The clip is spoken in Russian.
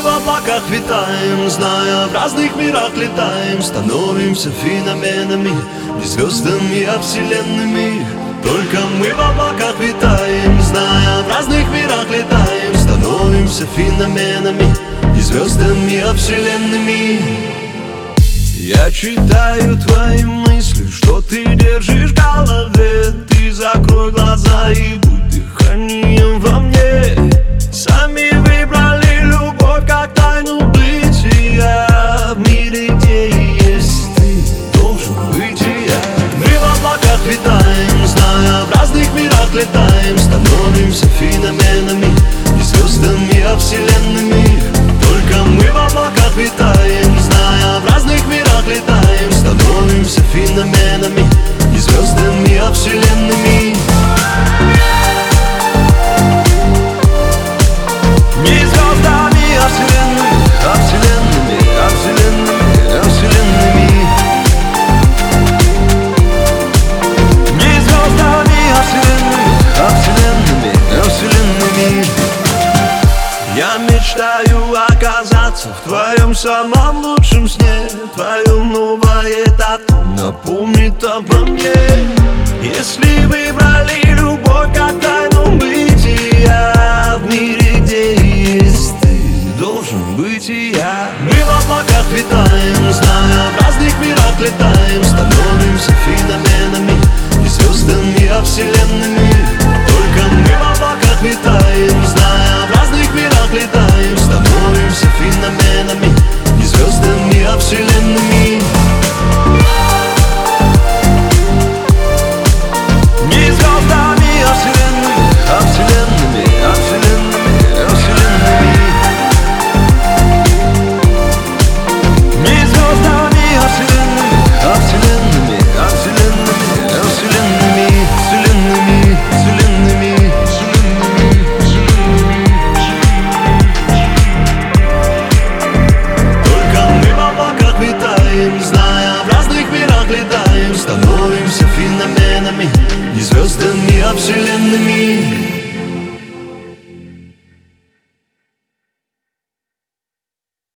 Мы в облаках витаем, зная, в разных мирах летаем. Становимся феноменами, не звездами, а вселенными. Только мы в облаках витаем, зная, в разных мирах летаем. Становимся феноменами, не звездами, а вселенными. Я читаю твои мысли, что ты держишь в голове. Ты закрой глаза и будь дыханием во мне. Сами выбрали любовь как тайну бытия. В мире, где есть ты, должен быть и я. Мы в облаках витаем, зная, в разных мирах летаем. Становимся феноменами, не звездами, а вселенными. Только мы в облаках витаем, зная, в разных мирах летаем. Становимся феноменами, не звездами, а вселенными. Не звездами, а вселенными, а вселенными, а вселенными, а вселенными. Не звездами, а вселенными, а вселенными, а вселенными. Я мечтаю оказаться в твоем самом лучшем сне. Твое новое тату напомнит обо мне. Если выбрали любовь как тайну бытия, в мире, где есть ты, должен быть и я. Мы в облаках витаем, зная, в разных мирах летаем. Становимся феноменами, не звездами, а вселенными. Только мы в облаках витаем, зная, в разных мирах летаем. Становимся феноменами, не звездами, а вселенными. Не звездами, а вселенными, а вселенными, а вселенными, а вселенными. Не звездами, а вселенными, а вселенными, а вселенными, а вселенными, вселенными, вселенными, вселенными. Только мы в облаках витаем, зная, в разных мирах летаем. Становимся феноменами, не звездами, а вселенными.